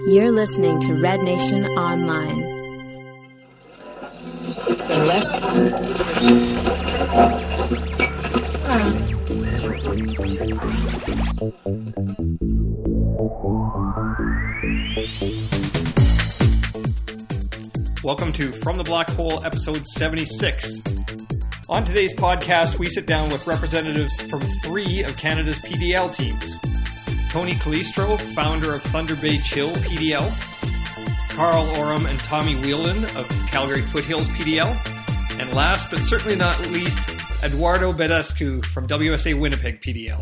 You're listening to Red Nation Online. Welcome to From the Black Hole, episode 76. On today's podcast, we sit down with representatives from 3 of Canada's PDL teams. Tony Calistro, founder of Thunder Bay Chill PDL, Carl Oram and Tommy Wheeldon of Calgary Foothills PDL, and last but certainly not least, Eduardo Bedescu from WSA Winnipeg PDL.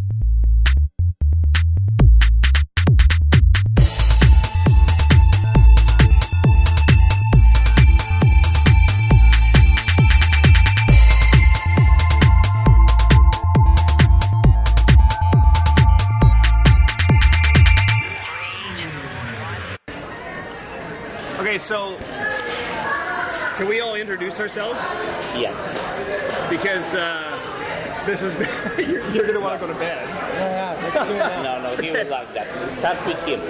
Okay, so can we all introduce ourselves? Yes. Because this is you're going to want to go to bed. Yeah, let's do it now. No, he would like that. Start with him.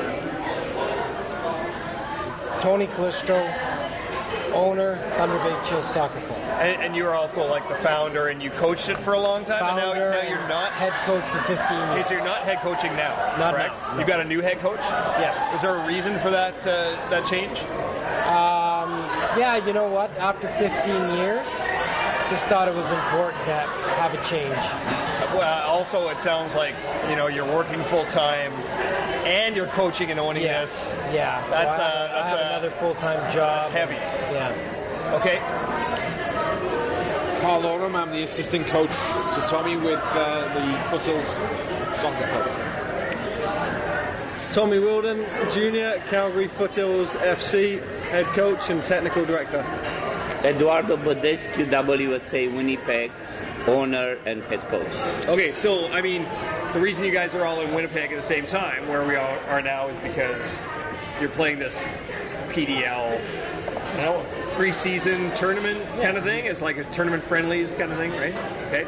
Tony Calistro, owner, Thunder Bay Chill Soccer Club. And you're also like the founder, and you coached it for a long time. Founder, and now you're not head coach for 15 years. Okay, so you're not head coaching now, Not correct? now, no. You've got a new head coach. Yes. Is there a reason for that change? Yeah, you know what? After 15 years, just thought it was important to have a change. Well, also it sounds like you're working full time, and you're coaching and owning this. Yeah, That's so I have another full-time job. That's heavy. Yeah. Okay. Carl Oram, I'm the assistant coach to Tommy with the Foothills Soccer Club. Tommy Wheeldon, Jr., Calgary Foothills FC, head coach and technical director. Eduardo Bedescu, WSA Winnipeg, owner and head coach. Okay, so I mean, the reason you guys are all in Winnipeg at the same time, where we all are now, is because you're playing this PDL, pre-season tournament kind of thing. It's like a tournament friendlies kind of thing, right? Okay.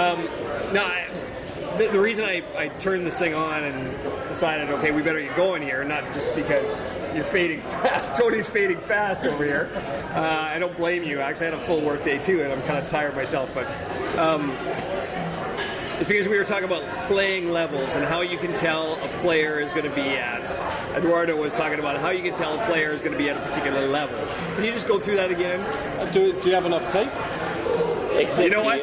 The reason I turned this thing on and decided, okay, we better get going here, not just because you're fading fast. Tony's fading fast over here. I don't blame you. Actually, I had a full work day too, and I'm kind of tired myself. But it's because we were talking about playing levels and how you can tell a player is going to be at. Eduardo was talking about how you can tell a player is going to be at a particular level. Can you just go through that again? Do you have enough tape? Exactly. You know what?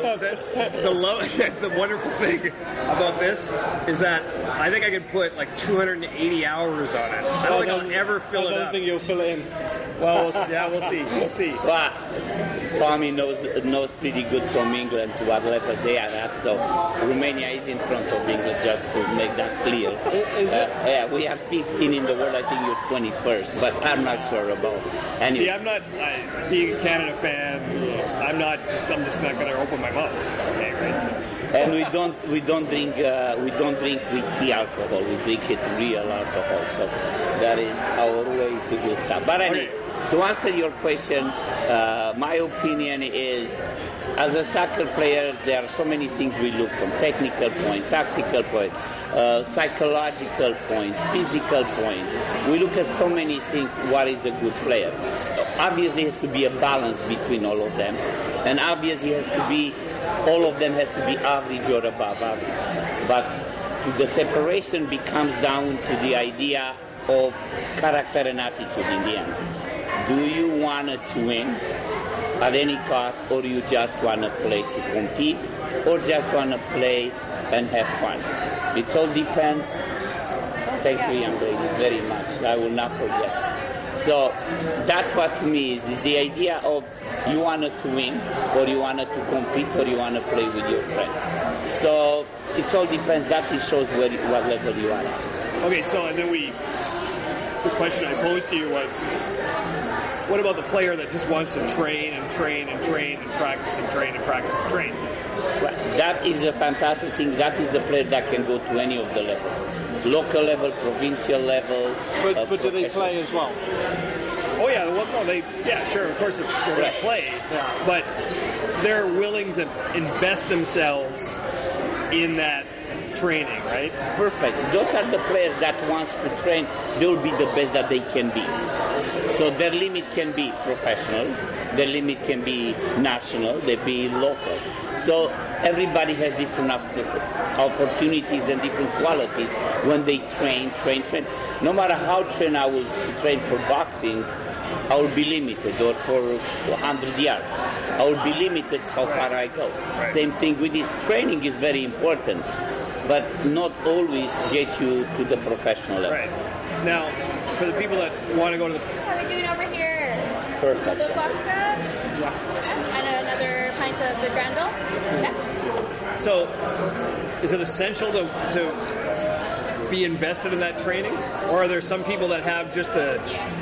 The wonderful thing about this is that I think I could put like 280 hours on it. I don't think I'll ever fill it up. I don't think you'll fill it in. Well, yeah, we'll see. We'll see. Wow. Tommy knows pretty good from England what level they are at, so Romania is in front of England, just to make that clear. Is it? Yeah, we have 15 in the world. I think you're 21st, but I'm not sure about it. See, I'm not being a Canada fan. I'm just not going to open my mouth. Okay, right? So and we don't drink with tea alcohol. We drink it real alcohol. So that is our way to do stuff. But anyway, to answer your question, my opinion is, as a soccer player, there are so many things we look from: technical point, tactical point, psychological point, physical point. We look at so many things. What is a good player? Obviously, it has to be a balance between all of them, and obviously, all of them has to be average or above average. But the separation becomes down to the idea of character and attitude in the end. Do you want to win at any cost, or you just want to play to compete, or just want to play and have fun? It all depends. Thank you, young lady, very much. I will not forget. So that's what to me is the idea of you wanted to win, or you wanted to compete, or you want to play with your friends. So it all depends. That shows what level you are at. okay, so and then the question I posed to you was, what about the player that just wants to train and train and train and practice and train and practice and train? Well, that is a fantastic thing. That is the player that can go to any of the levels. Local level, provincial level. But do they play as well? Oh yeah, well, no, sure, of course they're going to play, but they're willing to invest themselves in that training, right? Perfect. Those are the players that wants to train, they will be the best that they can be. So their limit can be professional, their limit can be national, they be local. So everybody has different opportunities and different qualities when they train. No matter how trained I will train for boxing, I will be limited, or for 100 yards. I will be limited how far I go. Right. Same thing with this. Training is very important, but not always get you to the professional level. Right. Now, for the people that want to go to the... How are we doing over here? Perfect. Those boxes? Yeah. And another pint of good Granville? Yeah. So, is it essential to be invested in that training? Or are there some people that have just the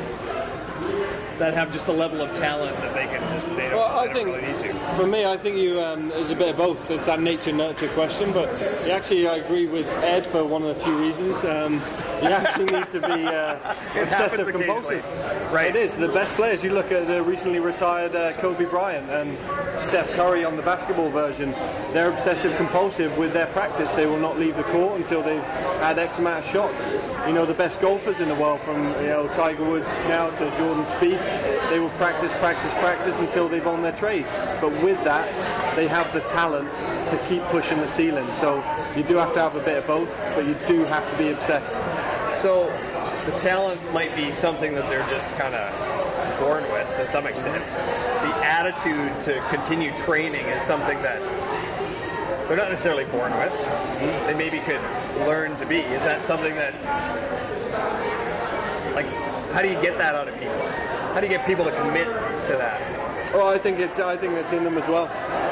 level of talent that they can just, they don't really need to? For me, I think it's a bit of both. It's that nature-nurture question, but actually I agree with Ed for one of the few reasons. You actually need to be obsessive compulsive. Right. It is. The best players, you look at the recently retired Kobe Bryant and Steph Curry on the basketball version, they're obsessive compulsive with their practice. They will not leave the court until they've had X amount of shots. You know, the best golfers in the world, from Tiger Woods now to Jordan Spieth, they will practice until they've won their trade. But with that, they have the talent to keep pushing the ceiling. So you do have to have a bit of both, but you do have to be obsessed. So the talent might be something that they're just kind of born with to some extent. The attitude to continue training is something that they're not necessarily born with. They maybe could learn to be. Is that something that, like, how do you get that out of people? How do you get people to commit to that? Oh, I think it's in them as well.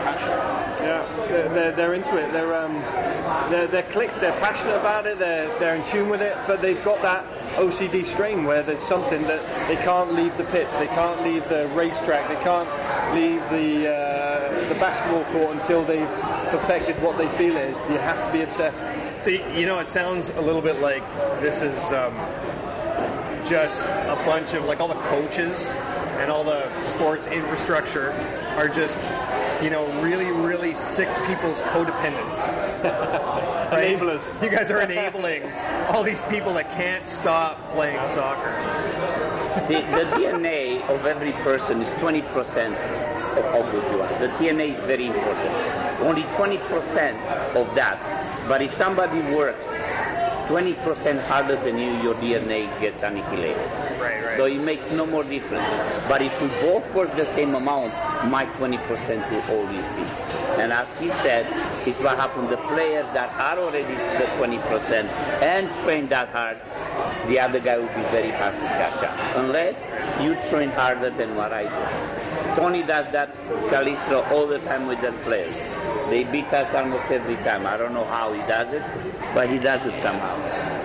Yeah, they're into it. They're clicked. They're passionate about it. They're in tune with it. But they've got that OCD strain where there's something that they can't leave the pitch. They can't leave the racetrack. They can't leave the basketball court until they've perfected what they feel is. You have to be obsessed. So it sounds a little bit like this is just a bunch of, like, all the coaches and all the sports infrastructure are just, really, really sick people's codependents. Right? Enablers. You guys are enabling all these people that can't stop playing soccer. See, the DNA of every person is 20% of how good you are. The DNA is very important. Only 20% of that. But if somebody works 20% harder than you, your DNA gets annihilated. Right. So it makes no more difference. But if we both work the same amount, my 20% will always be. And as he said, it's what happened. The players that are already the 20% and train that hard, the other guy will be very hard to catch up. Unless you train harder than what I do. Tony does that, Calistro, all the time with their players. They beat us almost every time. I don't know how he does it, but he does it somehow.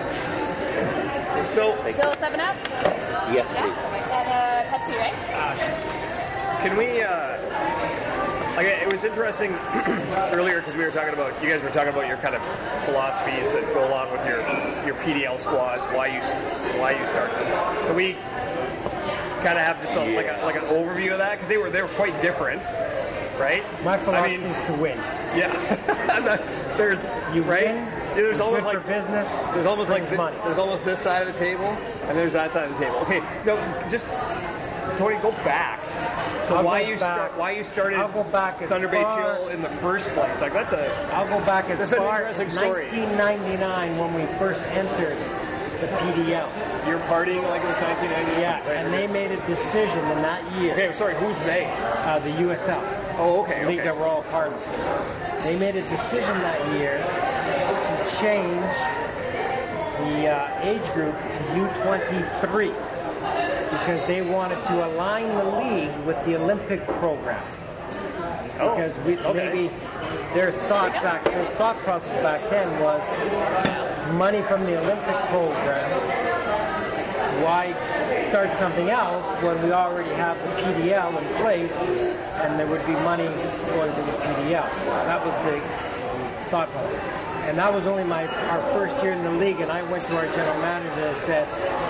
So, Still 7-Up? Yes, Yeah. please. And Pepsi, right? can we, it was interesting earlier because you guys were talking about your kind of philosophies that go along with your PDL squads, why you start them. Can we kind of have just like an overview of that? Because they were quite different, right? My philosophy is to win. Yeah. There's You right. win. Yeah, there's it's almost good like for business. There's almost like money. there's almost this side of the table, and there's that side of the table. Okay, no, just Tony, go back. So why you started I'll go back as Thunder Bay far- Chill in the first place? Like that's I'll go back as That's an far as interesting story. 1999 when we first entered the PDL. You're partying like it was 1990. Yeah, and they made a decision in that year. Okay, sorry, who's they? The USL. Oh, okay. League that we're all part of. They made a decision that year to change the age group to U23 because they wanted to align the league with the Olympic program. Because maybe their thought process back then was money from the Olympic program. Why start something else when we already have the PDL in place and there would be money going to the PDL? That was the thought process. And that was only our first year in the league, and I went to our general manager and said,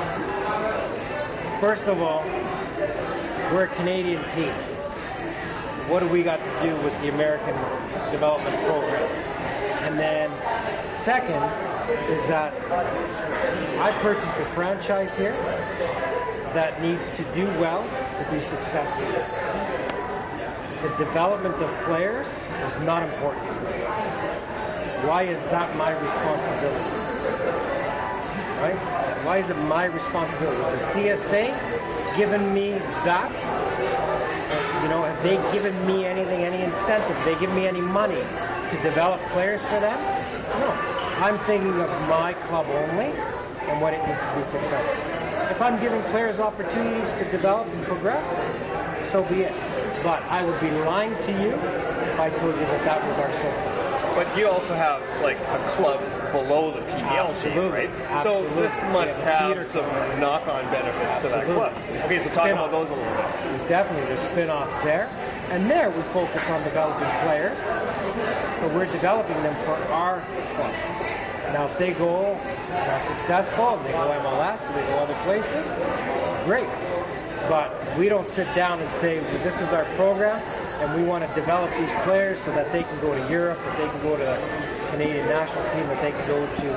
first of all, we're a Canadian team. What do we got to do with the American development program? And then second is that I purchased a franchise here that needs to do well to be successful. The development of players is not important to me. Why is that my responsibility? Right? Why is it my responsibility? Is the CSA given me that? You know, have they given me anything, any incentive? Have they given me any money to develop players for them? No. I'm thinking of my club only and what it needs to be successful. If I'm giving players opportunities to develop and progress, so be it. But I would be lying to you if I told you that that was our sole. But you also have like a club below the PDL team, right? Absolutely. So this must have some knock-on benefits to that club. Okay, so talk about those a little bit. There's spin-offs there. And there we focus on developing players, but we're developing them for our club. Now if they go successful, and they go MLS, and they go other places, great. But we don't sit down and say, well, this is our program, and we want to develop these players so that they can go to Europe, that they can go to the Canadian national team, that they can go to.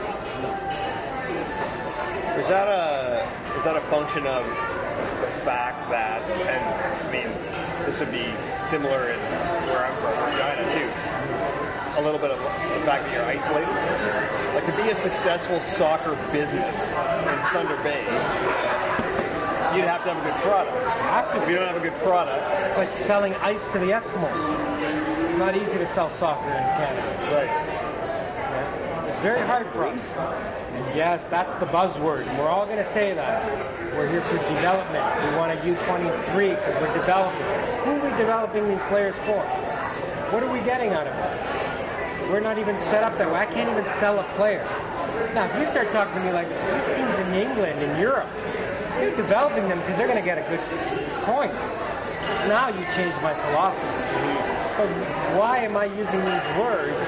Is that a function of the fact that, and I mean, this would be similar in where I'm from, Regina too, a little bit of the fact that you're isolated? Like to be a successful soccer business in Thunder Bay, you'd have to have a good product. If you don't have a good product, it's like selling ice to the Eskimos. It's not easy to sell soccer in Canada. Right. Yeah. It's very hard for us. And yes, that's the buzzword. We're all going to say that. We're here for development. We want a U23 because we're developing. Who are we developing these players for? What are we getting out of it? We're not even set up that way. I can't even sell a player. Now, if you start talking to me like, these teams in England, in Europe, you're developing them because they're going to get a good coin. Now you change my philosophy. But why am I using these words?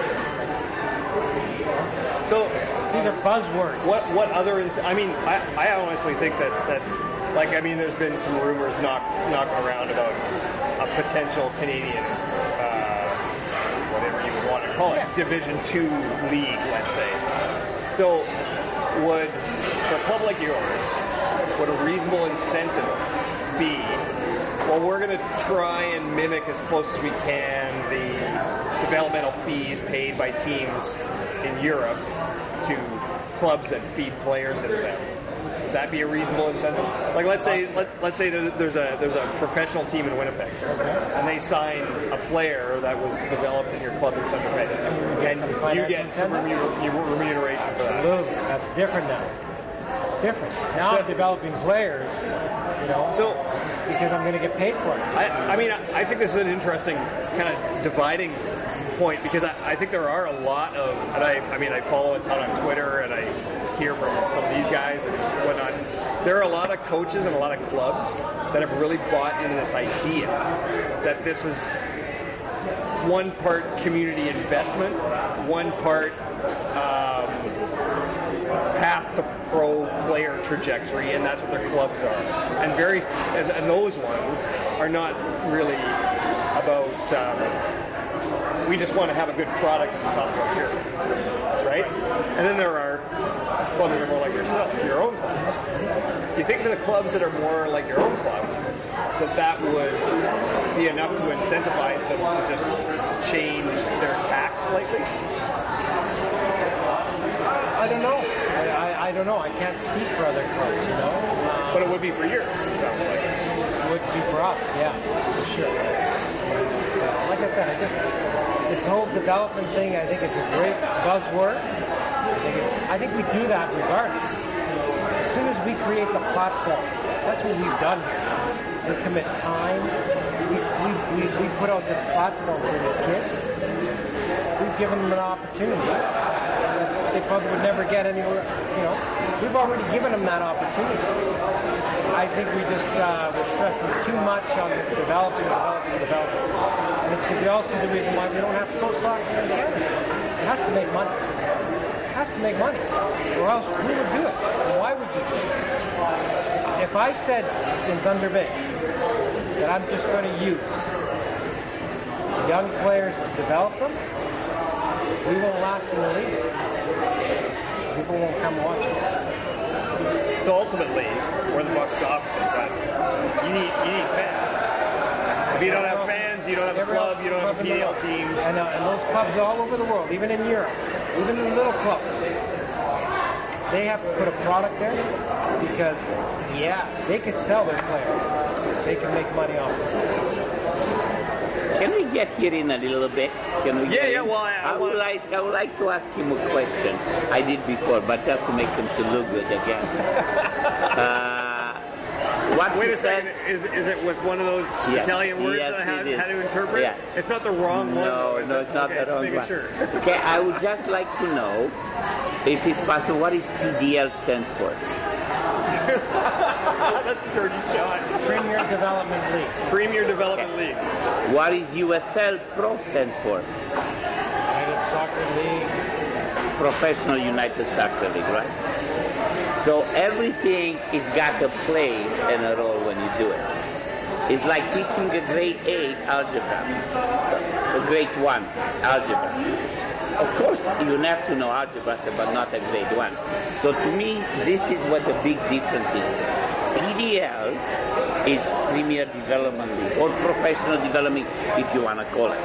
So these are buzzwords. What other? I mean, I honestly think that's like, I mean, there's been some rumors knocking around about a potential Canadian, whatever you would want to call it, Division II league, let's say. So would for a club like yours, would a reasonable incentive be, well, we're going to try and mimic as close as we can the developmental fees paid by teams in Europe to clubs that feed players into them? Would that be a reasonable incentive? Like, let's say there's a professional team in Winnipeg, and they sign a player that was developed in your club in Thunder Bay, and you get some remuneration for that. Absolutely, that's different now. Different. Now I'm developing players, so because I'm going to get paid for it. I mean, I think this is an interesting kind of dividing point because I think there are a lot of, and I follow a ton on Twitter and I hear from some of these guys and whatnot. There are a lot of coaches and a lot of clubs that have really bought into this idea that this is one part community investment, one part path to pro player trajectory, and that's what their clubs are. And those ones are not really about we just want to have a good product at the top of our pyramid, right? And then there are clubs that are more like yourself, your own club. Do you think for the clubs that are more like your own club, that would be enough to incentivize them to just change their tack slightly? I don't know. I don't know. I can't speak for other clubs, But it would be for yours, it sounds like. It would be for us, yeah, for sure. So, like I said, this whole development thing, I think it's a great buzzword. I think we do that regardless. As soon as we create the platform, that's what we've done here. We commit time. We put out this platform for these kids. We've given them an opportunity they probably would never get anywhere. We've already given them that opportunity. I think we just we're stressing too much on this developing. And it's also the reason why we don't have pro soccer in Canada. It has to make money. It has to make money. Or else who would do it? And why would you do it? If I said in Thunder Bay that I'm just going to use young players to develop them, we won't last in the league. People won't come watch us. So ultimately, where the buck's the opposite side. You need fans. If you don't have fans, you don't have a club, you don't have a PDL team. And those clubs all over the world, even in Europe, even in little clubs, they have to put a product there because, they could sell their players. They can make money off it. Can we get here in a little bit? Can we? Well, I would like to ask him a question. I did before, but just to make him to look good again. Wait a second. Is it with one of those Italian words that I have to interpret? Yeah. It's not the wrong one. No, it's not the wrong one. Sure. Okay, I would just like to know, if it's possible, what is PDL stands for? That's a dirty shot. Premier Development League. Premier Development League. What is USL Pro stands for? United Soccer League. Professional United Soccer League, right? So everything is got a place and a role when you do it. It's like teaching a grade 8 algebra, a grade 1 algebra. Of course, you have to know algebra, but not a grade 1. So to me, this is what the big difference is. PDL is Premier Development League, or Professional Development, if you want to call it.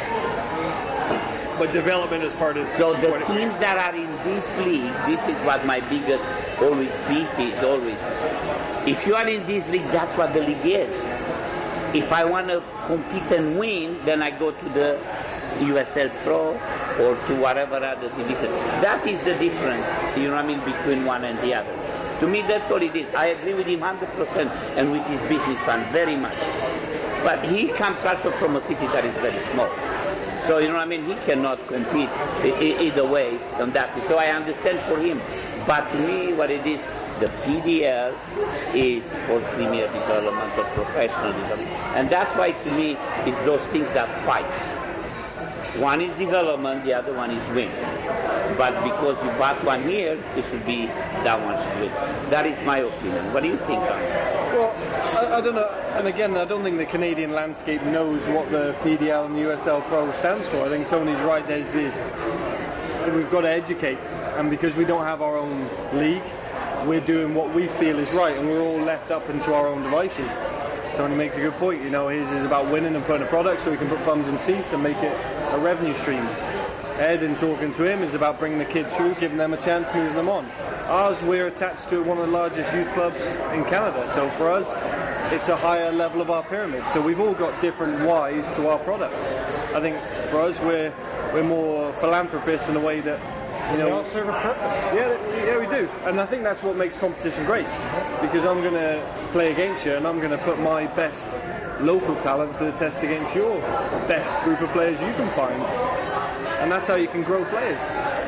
But development is part of. So the teams that are in this league, this is what my biggest always beef is, always. If you are in this league, that's what the league is. If I want to compete and win, then I go to the USL Pro or to whatever other division. That is the difference, you know what I mean, between one and the other. To me, that's all it is. I agree with him 100% and with his business plan very much. But he comes also from a city that is very small. So, you know what I mean, he cannot compete either way on that. So I understand for him. But to me, what it is, the PDL is for Premier Development or Professional Development. And that's why, to me, it's those things that fights. One is development, the other one is win. But because you bought one here, it should be that one should win. That is my opinion. What do you think, Tom? Well, I don't know. And again, I don't think the Canadian landscape knows what the PDL and the USL Pro stands for. I think Tony's right. We've got to educate. And because we don't have our own league, we're doing what we feel is right. And we're all left up into our own devices. Tony makes a good point. You know, his is about winning and putting a product so we can put bums in seats and make it a revenue stream. Ed, in talking to him, is about bringing the kids through, giving them a chance, moving them on. Ours, we're attached to one of the largest youth clubs in Canada. So for us, it's a higher level of our pyramid. So we've all got different whys to our product. I think for us, we're more philanthropists in a way that, you know, we all serve a purpose. Yeah, we do. And I think that's what makes competition great. Because I'm going to play against you and I'm going to put my best local talent to the test against your best group of players you can find. And that's how you can grow players.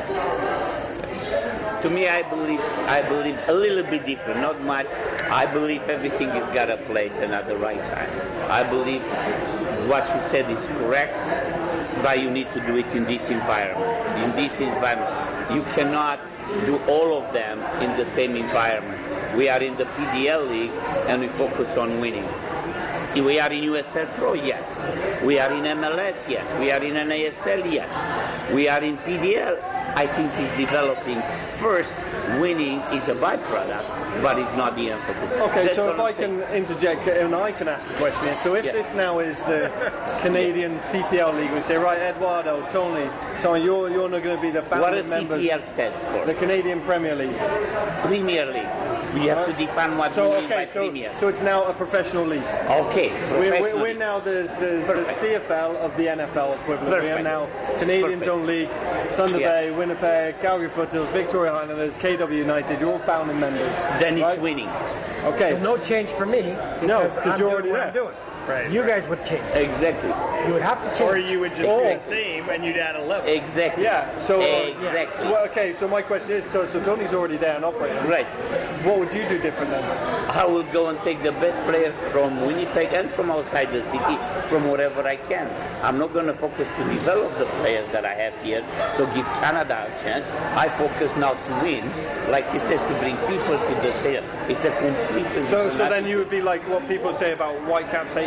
To me, I believe a little bit different, not much. I believe everything has got a place and at the right time. I believe what you said is correct, but you need to do it in this environment. In this environment, you cannot do all of them in the same environment. We are in the PDL league and we focus on winning. We are in USL Pro, yes. We are in MLS, yes. We are in NASL, yes. We are in PDL. I think it's developing. First, winning is a byproduct, but it's not the emphasis. Okay, That's so if what I I'm saying. can interject and I can ask a question here. So if this now is the Canadian CPL League, we say, right, Eduardo, Tony, you're not going to be the What founding does members. CPL stands for? The Canadian Premier League. Premier League. We have to define what we mean by Premier. So it's now a professional league. Okay, We're now the CFL of the NFL equivalent. We are Perfect. now Canadian's Perfect. own league. Thunder Bay, Winnipeg, Calgary Foothills, Victoria Highlanders, KW United, you're all founding members. Then right? it's winning. Okay. So no change for me. No, because because I'm you're doing already what there. I'm doing. Right. You guys would change. Exactly. You would have to change. Or you would just be the same and you'd add a level. Exactly. Yeah, so Exactly. Well, okay, so my question is, so Tony's already there and operating. Right. What would you do different then? I will go and take the best players from Winnipeg and from outside the city, from wherever I can. I'm not going to focus to develop the players that I have here, so give Canada a chance. I focus now to win, like he says, to bring people to the stadium. It's a complete. So then you would be like what people say about Whitecaps 8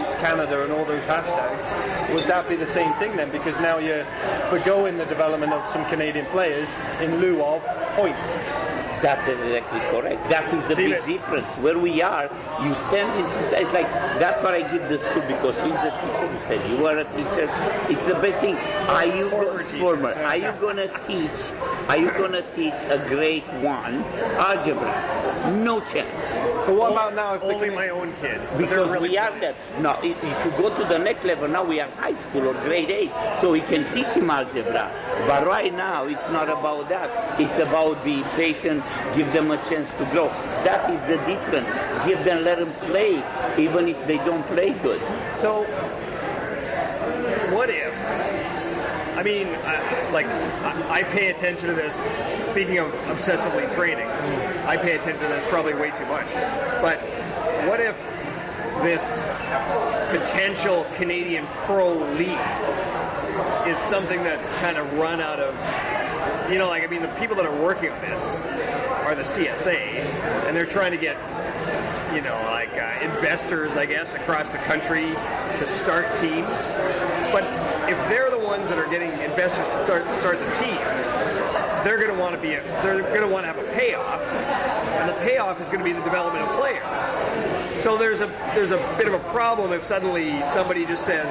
hates Canada and all those hashtags, would that be the same thing then? Because now you're forgoing the development of some Canadian players in lieu of points. That's exactly correct. That is the big difference. Where we are, you stand in, it's like, that's what I give the school, because he's a teacher. He said, you are a teacher. It's the best thing. Are you gonna teach a grade 1 algebra? No chance. But what about now if only my own kids? Because really we are that. Now, if you go to the next level, now we are high school or grade 8, so we can teach him algebra. But right now, it's not about that. It's about be patient, give them a chance to grow. That is the difference. Let them play, even if they don't play good. So, what if? I mean, I pay attention to this. Speaking of obsessively training, I pay attention to this probably way too much. But what if this potential Canadian pro league is something that's kind of run out of, the people that are working on this are the CSA, and they're trying to get, investors, I guess, across the country to start teams. But if they're the ones that are getting investors to start the teams, they're going to want to have a payoff, and the payoff is going to be the development of players. So there's a bit of a problem if suddenly somebody just says,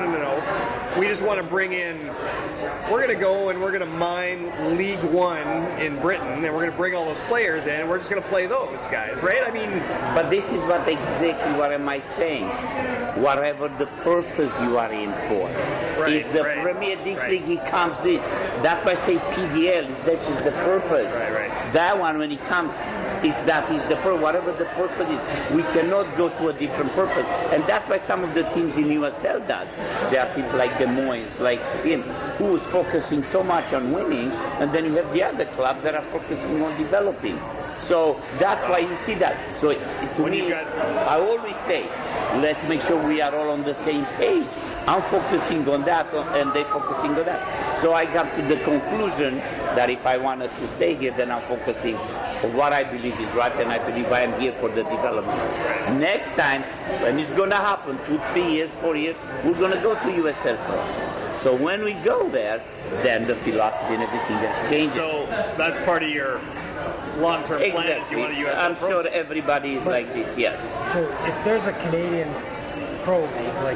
no, we just want to bring in, we're going to go and we're going to mine League One in Britain, and we're going to bring all those players in, and we're just going to play those guys, right? I mean, but this is what am I saying? Whatever the purpose you are in for. Right, if the Premier League it comes this, that's why I say PDL, that is the purpose. Right. That one, when it comes, that is the purpose. Whatever the purpose is, we cannot go to a different purpose. And that's why some of the teams in USL does. There are teams like Des Moines, like him, who is focusing so much on winning, and then you have the other clubs that are focusing on developing. So that's why you see that. So to me, I always say, let's make sure we are all on the same page. I'm focusing on that, and they're focusing on that. So I got to the conclusion that if I want us to stay here, then I'm focusing on what I believe is right, and I believe I am here for the development. Next time, when it's going to happen, 2, 3 years, 4 years, we're going to go to USL Pro. So when we go there, then the philosophy and everything has changed. So that's part of your long-term plan. Exactly. You want a USL I'm Pro? sure everybody is like this, yes. So if there's a Canadian pro league, like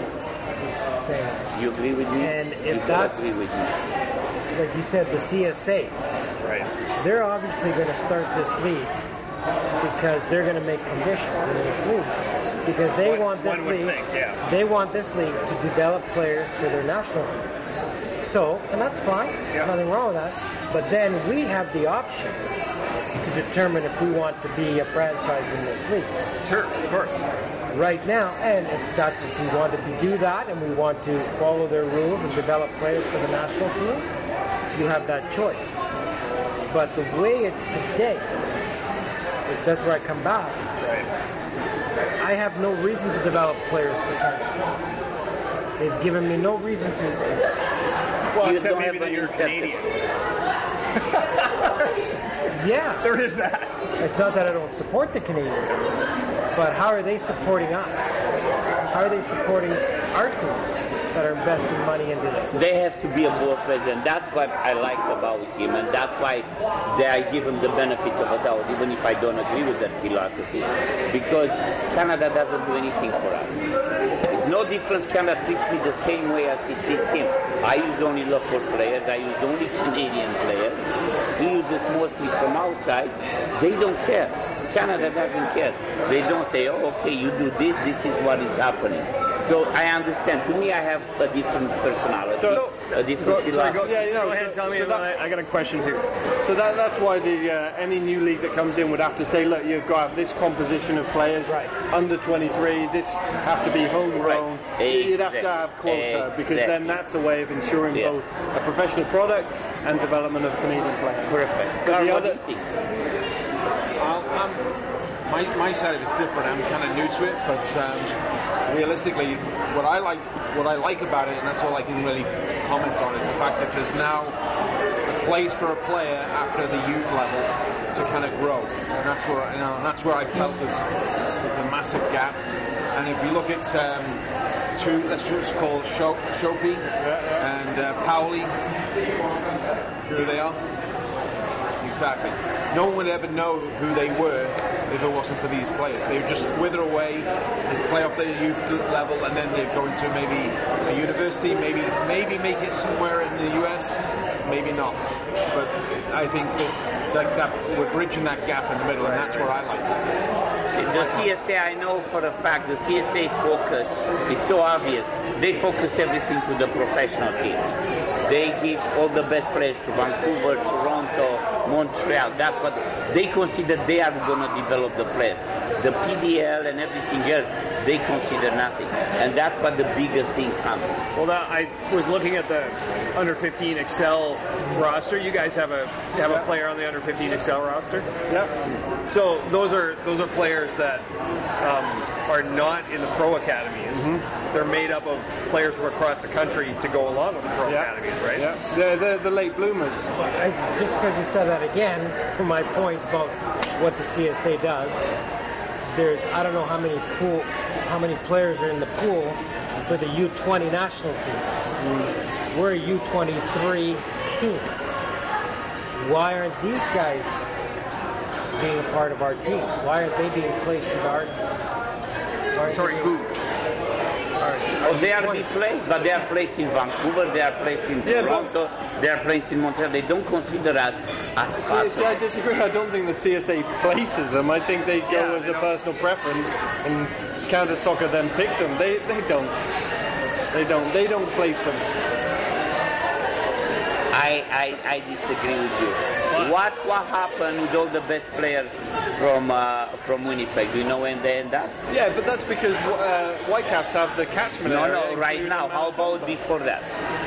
saying, you agree with me? And if you that's, agree with me. like you said, the CSA, right? They're obviously going to start this league because they're going to make conditions in this league. Because they want this league. They want this league to develop players for their national team. So, and that's fine. Nothing wrong with that. But then we have the option to determine if we want to be a franchise in this league. Sure, of course. Right now, and if we wanted to do that and we want to follow their rules and develop players for the national team, you have that choice. But the way it's today, that's where I come back. Right. I have no reason to develop players for Canada. They've given me no reason to. Well, except maybe that you're Canadian. Yeah. There is that. It's not that I don't support the Canadians, but how are they supporting us? How are they supporting our teams that are investing money into this? They have to be a board president. That's what I like about him, and that's why I give him the benefit of a doubt, even if I don't agree with that philosophy. Because Canada doesn't do anything for us. It's no difference. Canada treats me the same way as he treats him. I use only local players. I use only Canadian players. He uses mostly from outside. They don't care. Canada doesn't care. They don't say, oh, okay, you do this, this is what is happening. So I understand. To me, I have a different personality, a different philosophy. Go ahead, tell me. I got a question too. So that's why any new league that comes in would have to say, look, you've got to have this composition of players, under 23. This have to be homegrown. Right. You'd have to have quota because then that's a way of ensuring both a professional product and development of Canadian players. Perfect. But the other. My side of it's different. I'm kind of new to it, but realistically, what I like about it, and that's all I can really comment on, is the fact that there's now a place for a player after the youth level to kind of grow, and that's where I felt there's a massive gap. And if you look at two, let's just call Shofi and Pauli, who they are. Exactly. No one would ever know who they were if it wasn't for these players. They would just wither away and play off their youth level, and then they'd go into maybe a university, maybe make it somewhere in the US, maybe not. But I think that we're bridging that gap in the middle, and that's what I like. The CSA, I know for a fact, the CSA focus, it's so obvious. They focus everything to the professional teams. They give all the best players to Vancouver, Toronto, Montreal. That's what they consider they are going to develop the players. The PDL and everything else, they consider nothing. And that's what the biggest thing comes. Well, I was looking at the under 15 Excel roster. You guys have a player on the under 15 Excel roster. Yeah. So those are players that are not in the pro academies. They're made up of players from across the country to go along with the pro academies, right? Yeah. They're the late bloomers. Just because you said that again, to my point about what the CSA does, there's I don't know how many players are in the pool for the U20 national team. We're a U23 team. Why aren't these guys being a part of our teams? Why aren't they being placed in our team? Sorry, who? Oh, they are being placed, but they are placed in Vancouver, they are placed in Toronto, they are placed in Montreal. They don't consider us as part. See, I disagree. I don't think the CSA places them. I think they go as a personal preference, and Canada Soccer then picks them. They don't. They don't place them. I disagree with you. What happened with all the best players from Winnipeg? Do you know when they end up? Yeah, but that's because Whitecaps have the catchment area. No, right now. How about before that?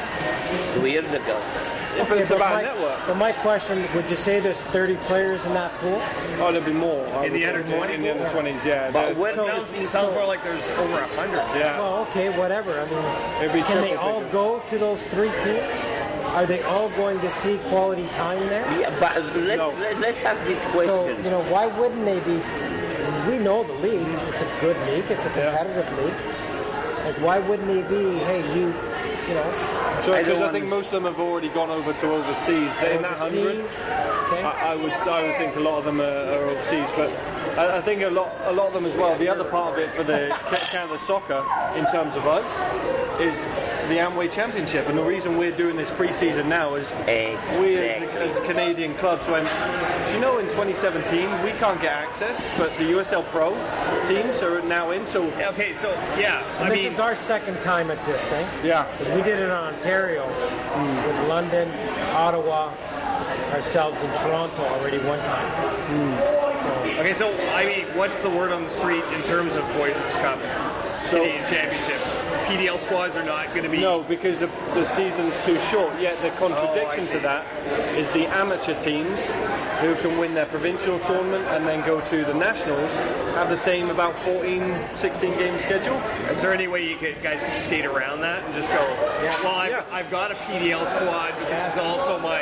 2 years ago. Yeah, but it's about a network. But my question, would you say there's 30 players in that pool? Oh, there'll be more. In the under 20? In the under 20s, yeah. But It sounds more like there's over 100. Yeah. Well, okay, whatever. I mean, It'd be can they triple all figures. go to those three teams? Are they all going to see quality time there? Yeah, but let's ask this question. So, why wouldn't they be? We know the league. It's a good league. It's a competitive league. Like, why wouldn't they be? Hey, you know. So, because I think most of them have already gone over to overseas. In that 100, I would think a lot of them are overseas, but I think a lot of them as well. The other part of it for the Canada Soccer, in terms of us, is the Amway Championship, and the reason we're doing this pre-season now is we as Canadian clubs went, do you know in 2017 we can't get access, but the USL Pro teams are now in, so... Okay, so, yeah, This is our second time at this, eh? Yeah. We did it in Ontario with London, Ottawa, ourselves in Toronto already one time. Okay, so, what's the word on the street in terms of Voyageurs Cup, Canadian Championship? PDL squads are not going to be... No, because the season's too short. Yet the contradiction to that is the amateur teams who can win their provincial tournament and then go to the nationals have the same about 14, 16 game schedule. Is there any way you guys could skate around that and just go, I've got a PDL squad, but this is also my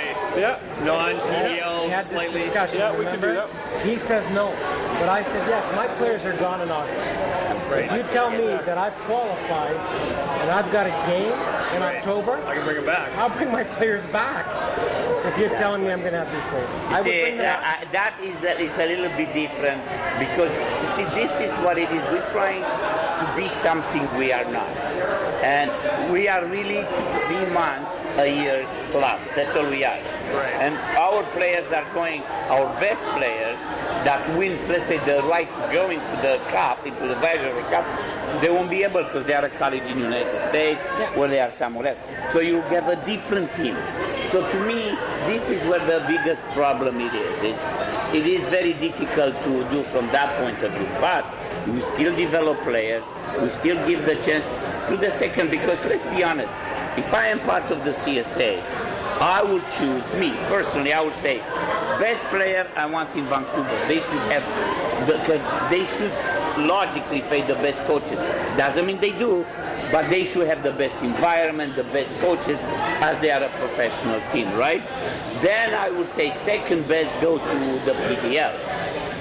non-PDL We had this slightly... discussion, Yeah, we can do remember? He says no, but I said yes. My players are gone in August. Right. If you tell me that I've qualified and I've got a game in October, I can bring them back. I'll bring my players back. If you're telling me I'm going to have these players, I would bring them back. That is a little bit different because, you see, this is what it is. We're trying to be something we are not. And we are really 3 months a year club. That's all we are. Right. And our players are going, our best players that wins, let's say, the right to go into the cup, into the Voyageurs Cup, they won't be able because they are a college in the United States or they are somewhere else. So you have a different team. So to me, this is where the biggest problem it is. It is very difficult to do from that point of view. But we still develop players. We still give the chance to the second, because let's be honest, if I am part of the CSA, I would choose, me personally, I would say, best player I want in Vancouver. They should have, because they should logically pay the best coaches. Doesn't mean they do, but they should have the best environment, the best coaches, as they are a professional team, right? Then I would say second best go to the PDL.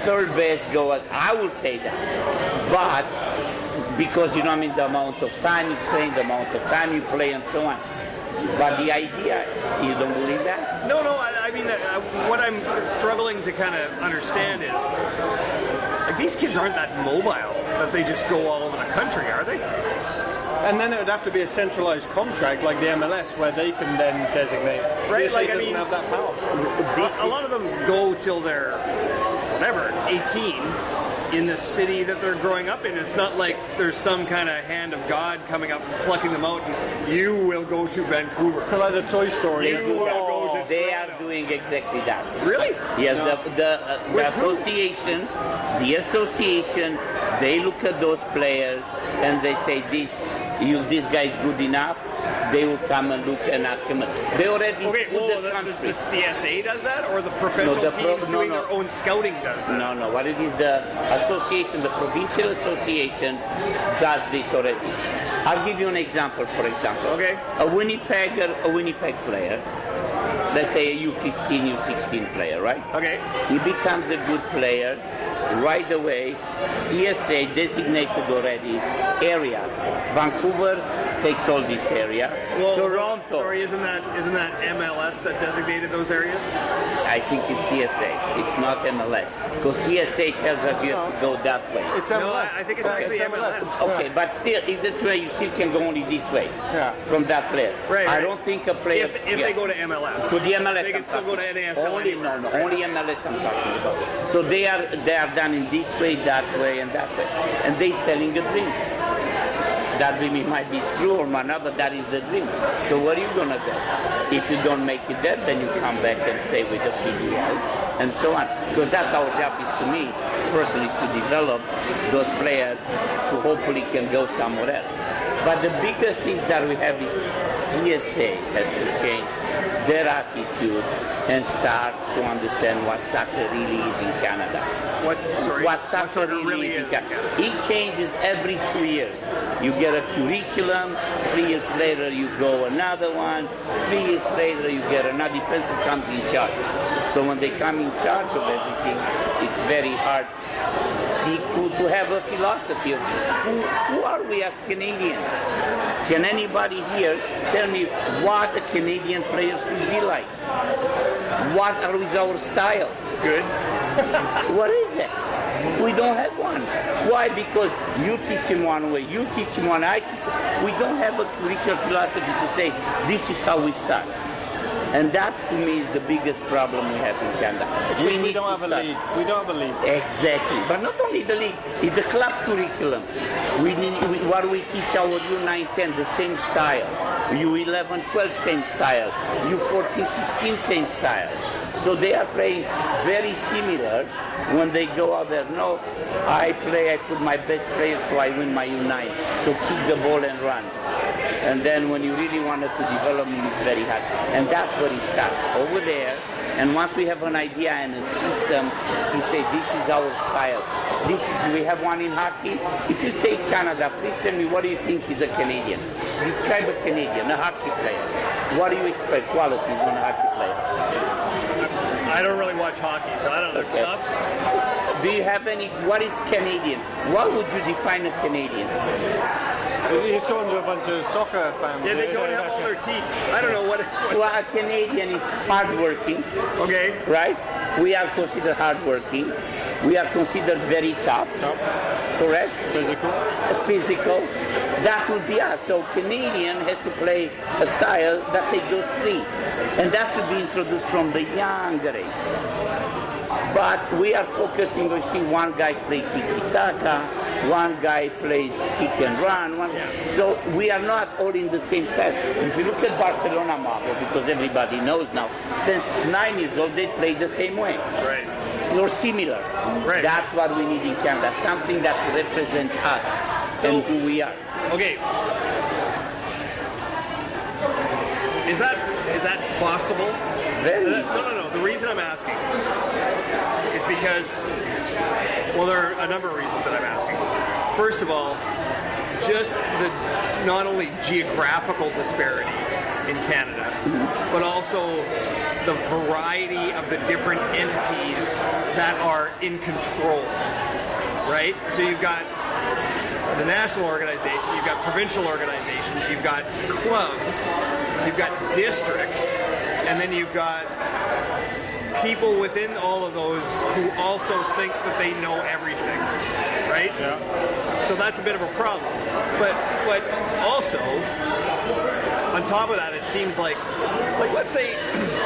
third best go. I will say that, but because the amount of time you train, the amount of time you play, and so on. But the idea, you don't believe that? No. I mean, what I'm struggling to kind of understand is, like, these kids aren't that mobile that they just go all over the country, are they? And then it would have to be a centralized contract like the MLS where they can then designate. Right, CSA doesn't have that power. A lot of them go till they're, 18 in the city that they're growing up in. It's not like there's some kind of hand of God coming up and plucking them out and you will go to Vancouver. Like the Toy Story. They are doing exactly that. Really? Yes, the association, they look at those players and they say this guy's good enough. They will come and look and ask him. They already put the country. The CSA does that, or the professional teams doing their own scouting does that? No. What it is, the association, the provincial association, does this already. I'll give you an example. For example, okay, a Winnipeg player. Let's say a U15, U16 player, right? Okay. He becomes a good player. Right away, CSA designated already areas. Vancouver takes all this area. Well, Toronto. Sorry, isn't that MLS that designated those areas? I think it's CSA. It's not MLS. Because CSA tells us you have to go that way. It's MLS. No, I think it's actually MLS. Okay, but still, is it where you still can go only this way? Yeah. From that player. Right. I don't think a player... If they go to MLS. To the MLS they can still go to NASL. Only MLS I'm talking about. So they are done in this way, that way, and that way. And they selling a dream. That dream, it might be true or not, but that is the dream. So what are you going to do? If you don't make it there, then you come back and stay with the PDL and so on. Because that's our job is to me, personally, is to develop those players who hopefully can go somewhere else. But the biggest things that we have is CSA has to change their attitude and start to understand what soccer really is in Canada. What soccer really is in Canada. It changes every 2 years. You get a curriculum, 3 years later you go another one, 3 years later you get another, depends who comes in charge. So when they come in charge of everything, it's very hard to have a philosophy of who are we as Canadians? Can anybody here tell me what a Canadian player should be like? What is our style? Good. What is it? We don't have one. Why? Because you teach him one way, you teach him one, I teach him. We don't have a curricular philosophy to say, this is how we start. And that, to me, is the biggest problem we have in Canada. We don't have a league. We don't have a league. Exactly. But not only the league, it's the club curriculum. We teach our U9-10, the same style. U11-12, same style. U14-16, same style. So they are playing very similar when they go out there. No, I put my best player so I win my U9. So kick the ball and run. And then when you really wanted to develop him, it's very hard. And that's where it starts, over there. And once we have an idea and a system, we say, this is our style. We have one in hockey. If you say Canada, please tell me, what do you think is a Canadian? Describe a Canadian, a hockey player. What do you expect qualities on a hockey player? I don't really watch hockey, so I don't know. Okay. Tough. Do you have any, what is Canadian? What would you define a Canadian? You're talking to a bunch of soccer fans. Yeah, they don't have all their teeth. I don't know what. Well, a Canadian is hardworking. Okay. Right? We are considered hardworking. We are considered very tough. Correct? Physical. That would be us. So Canadian has to play a style that takes those three. And that should be introduced from the younger age. But we are focusing, we see one guy plays tiki-taka, one guy plays kick and run. So we are not all in the same style. If you look at Barcelona model, because everybody knows now, since 9 years old they play the same way. Right. Or similar. Right. That's what we need in Canada, something that represents us and who we are. Okay. Is that possible? Very. No. The reason I'm asking is because, well, there are a number of reasons that I'm asking. First of all, just the not only geographical disparity in Canada, but also the variety of the different entities that are in control, right? So you've got the national organization, you've got provincial organizations, you've got clubs, you've got districts, and then you've got people within all of those who also think that they know everything, right? Yeah. So that's a bit of a problem. But also, on top of that, it seems like let's say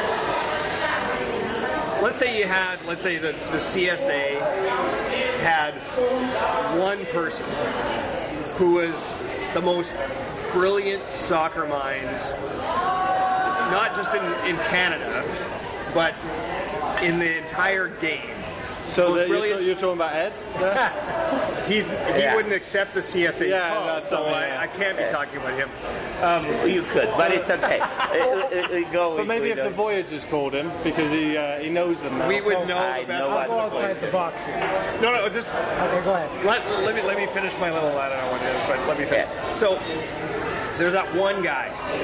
the CSA had one person who was the most brilliant soccer mind, not just in Canada, but in the entire game. So you're talking about Ed? He wouldn't accept the CSA's call, so I can't be talking about him. You could, but it's okay. But maybe if the Voyagers called him, because he knows them now. We would know the best. I'll go outside the box here. No, just Okay, go ahead. let me finish my little. I don't know what it is, but let me finish. So there's that one guy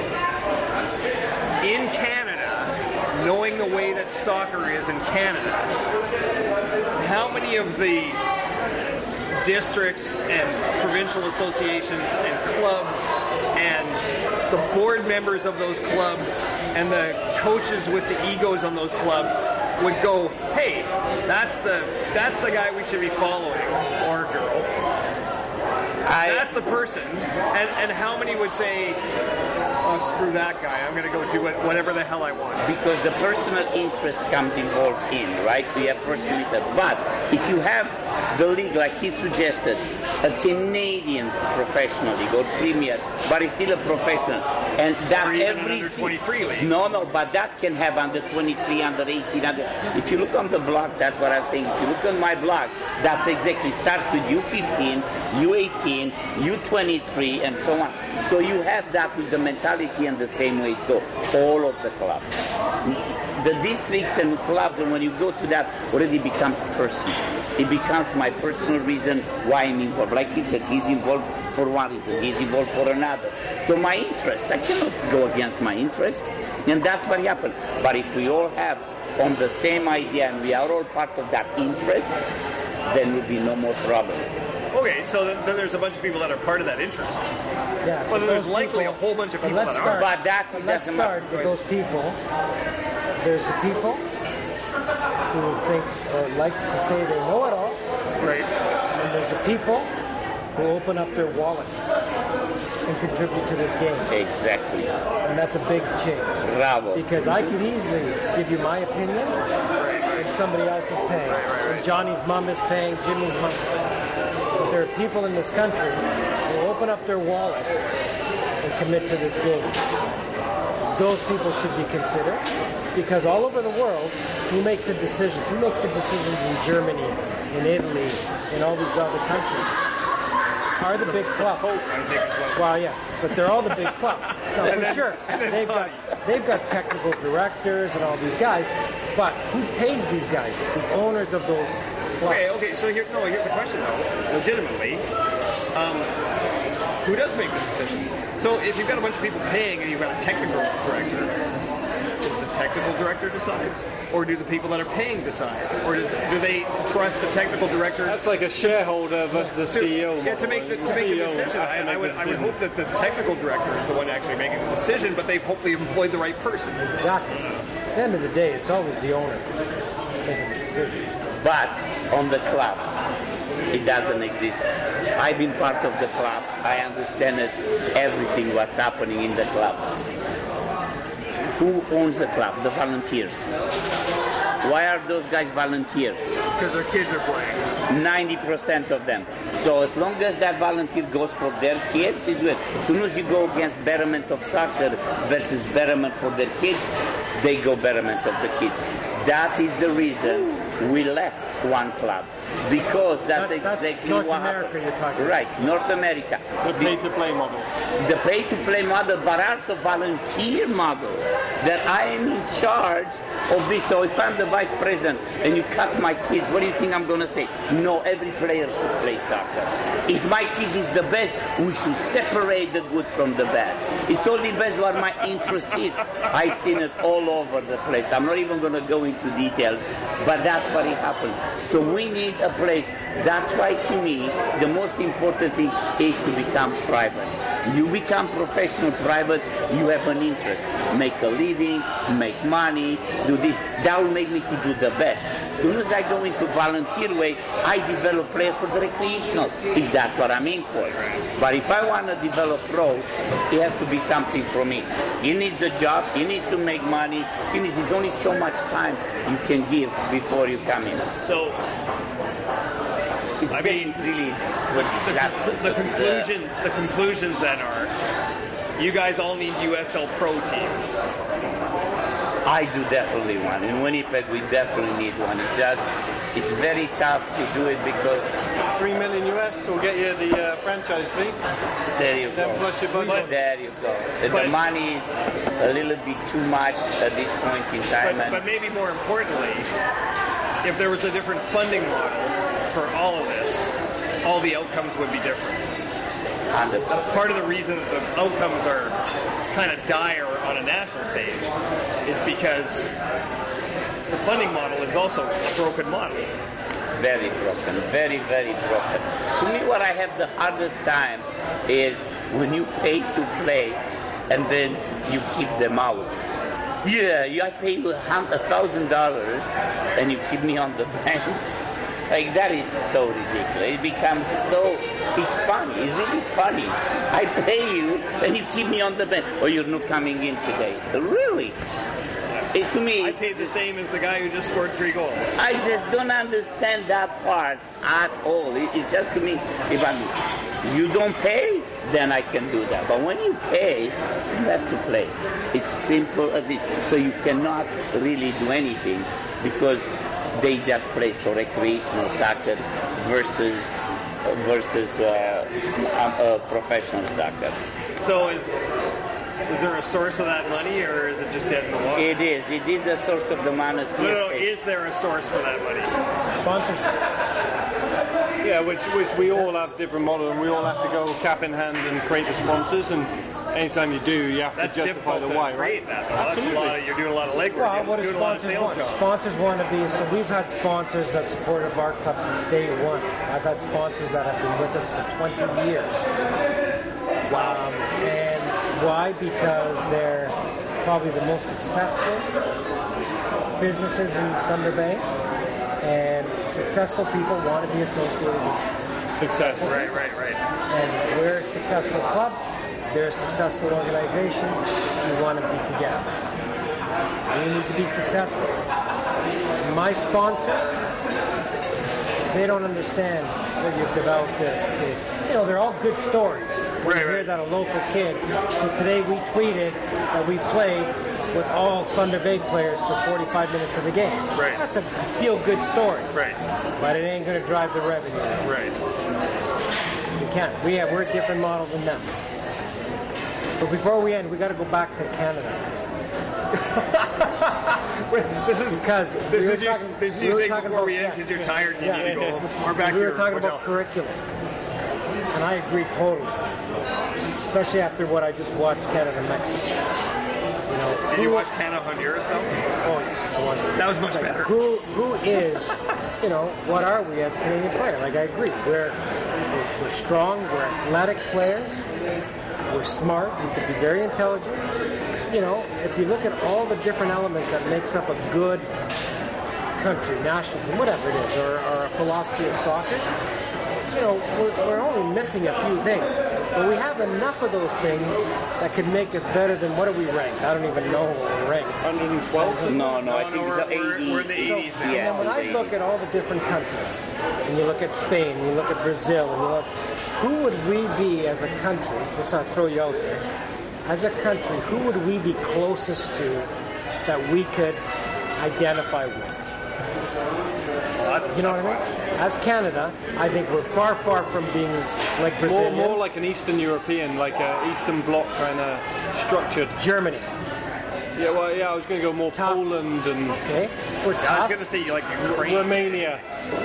in Canada, knowing the way that soccer is in Canada. How many of the districts and provincial associations and clubs and the board members of those clubs and the coaches with the egos on those clubs would go, hey, that's the guy we should be following, or girl. That's the person. And how many would say, oh, screw that guy, I'm going to go do whatever the hell I want? Because the personal interest comes involved in, right? We have personal interest. But if you have the league, like he suggested, a Canadian professional league or premier, but it's still a professional, and that Or even every an under 23 league. No, but that can have under 23, under 18, If you look on the blog, that's what I'm saying. If you look on my blog, that's exactly start with U15, U18, U23, and so on. So you have that with the mentality and the same way it goes. All of the clubs. The districts and clubs, and when you go to that, already becomes personal. It becomes my personal reason why I'm involved. Like he said, he's involved for one reason, he's involved for another. So my interest, I cannot go against my interest, and that's what happened. But if we all have on the same idea and we are all part of that interest, then there will be no more trouble. Okay, so then there's a bunch of people that are part of that interest. Yeah. Well, then there's those likely people- a whole bunch of but people let's that start- aren't. But that Let's doesn't start matter. with those people. There's the people who think or like to say they know it all, Right. and there's the people who open up their wallet and contribute to this game. Exactly. And that's a big change. Bravo. Because I could easily give you my opinion, and somebody else is paying. And Johnny's mom is paying, Jimmy's mom is paying. But there are people in this country who open up their wallet and commit to this game. Those people should be considered, because all over the world, who makes the decisions? Who makes the decisions in Germany, in Italy, in all these other countries? Are the big clubs. I think as well. Well, yeah, but they're all the big clubs. No, for sure. They've got technical directors and all these guys, but who pays these guys? The owners of those clubs. Okay, so here's the question though, legitimately. Who does make the decisions? So if you've got a bunch of people paying and you've got a technical director, does the technical director decide? Or do the people that are paying decide? Or do they trust the technical director? That's like a shareholder versus a CEO. Yeah, to make the CEO decision. has to make I the would decision. hope that the technical director is the one actually making the decision, but they've hopefully employed the right person. Exactly. At the end of the day, it's always the owner making the decisions. But on the clubs, it doesn't exist. I've been part of the club. I understand it, everything what's happening in the club. Who owns the club? The volunteers. Why are those guys volunteer? Because their kids are playing. 90% of them. So as long as that volunteer goes for their kids, is good. As soon as you go against betterment of soccer versus betterment for their kids, they go betterment of the kids. That is the reason we left one club, because that's That's exactly North what America happened. you're talking about. Right, North America. The pay-to-play model. The pay-to-play model, but also volunteer model, that I am in charge of this. So if I'm the vice president and you cut my kids, what do you think I'm going to say? No, every player should play soccer. If my kid is the best, we should separate the good from the bad. It's all depends what my interest is. I've seen it all over the place. I'm not even going to go into details, but that's what it happened. So we need a place. That's why, to me, the most important thing is to become private. You become professional private, you have an interest. Make a living, make money, do this. That will make me to do the best. As soon as I go into volunteer way, I develop players for the recreational, if that's what I'm in for. But if I want to develop pros, it has to be something for me. He needs a job, he needs to make money, there's only so much time you can give before you come in. So, It's I mean, really the conclusions then are, you guys all need USL Pro teams. I do definitely one. In Winnipeg, we definitely need one. It's very tough to do it because $3 million US will get you the franchise fee. there you Then go. plus your budget. There you go. The money is a little bit too much at this point in time. But maybe more importantly, if there was a different funding model for all of this, all the outcomes would be different. 100%. Part of the reason that the outcomes are kind of dire on a national stage is because the funding model is also a broken model. Very broken. Very, very broken. To me, what I have the hardest time is when you pay to play and then you keep them out. I pay you $1,000 and you keep me on the bench. Like, that is so ridiculous. It becomes it's funny. It's really funny. I pay you and you keep me on the bench. Or you're not coming in today. Really? To me, I paid the same as the guy who just scored 3 goals. I just don't understand that part at all. It's just, to me, if you don't pay, then I can do that. But when you pay, you have to play. It's simple as it. So you cannot really do anything because they just play so recreational soccer versus professional soccer. So is there a source of that money, or is it just dead in the water? It is. It is a source of the money. No, is there a source for that money? Sponsors. Yeah, which we all have different models, and we all have to go cap in hand and create the sponsors. And anytime you do, you have That's to justify difficult the to why, create right? that, though. Absolutely. You're doing a lot of legwork. Well, You're what do doing a lot of sponsors sales want? jobs. Sponsors want to be, so we've had sponsors that supported our Cup since day one. I've had sponsors that have been with us for 20 years. And why? Because they're probably the most successful businesses in Thunder Bay, and successful people want to be associated with Success. Right. and we're a successful club, they're a successful organization, we want to be together. We need to be successful. My sponsors, they don't understand that you've developed this. They're all good stories. We hear that a local kid. So today we tweeted that we played with all Thunder Bay players for 45 minutes of the game. Right. That's a feel-good story. Right. But it ain't going to drive the revenue. Right. We can't. We're a different model than them. But before we end, we got to go back to Canada. This is you saying before we end because you're tired and you need to go home. We're back to we your were talking hotel. about curriculum, and I agree totally. Especially after what I just watched Canada-Mexico. Did you watch Canada Honduras though? Oh yes, I watched it. That was much better. Who is, what are we as Canadian players? Like, I agree, we're strong, we're athletic players, we're smart, we could be very intelligent. If you look at all the different elements that makes up a good country, national team, whatever it is, or a philosophy of soccer, we're only missing a few things. But we have enough of those things that could make us better than, what are we ranked? I don't even know what we're ranked. 112? No, I think we're in the 80s now. And then when I look at all the different countries, and you look at Spain, and you look at Brazil, and you look, who would we be as a country? Let's not throw you out there. As a country, who would we be closest to that we could identify with? that's You know what I mean? As Canada, I think we're far from being like Brazilians. More like an Eastern European, like an Eastern Bloc kind of structured. Germany. Yeah, well, yeah, I was going to go more Poland and Okay, we're I was tough. going to say like Ukraine. Romania.